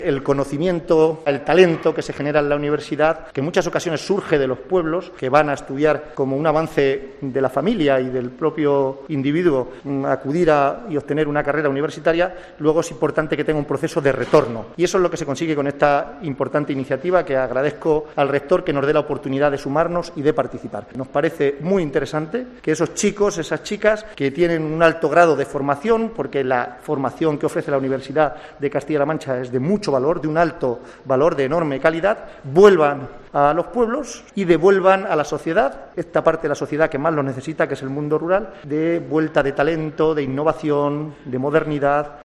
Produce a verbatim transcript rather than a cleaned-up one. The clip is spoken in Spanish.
El conocimiento, el talento que se genera en la universidad, que en muchas ocasiones surge de los pueblos, que van a estudiar como un avance de la familia y del propio individuo, acudir a y obtener una carrera universitaria, luego es importante que tenga un proceso de retorno. Y eso es lo que se consigue con esta importante iniciativa, que agradezco al rector que nos dé la oportunidad de sumarnos y de participar. Nos parece muy interesante que esos chicos, esas chicas que tienen un alto grado de formación, porque la formación que ofrece la Universidad de Castilla-La Mancha es de mucho valor, de un alto valor, de enorme calidad, vuelvan a los pueblos y devuelvan a la sociedad, esta parte de la sociedad que más lo necesita, que es el mundo rural, de vuelta de talento, de innovación, de modernidad.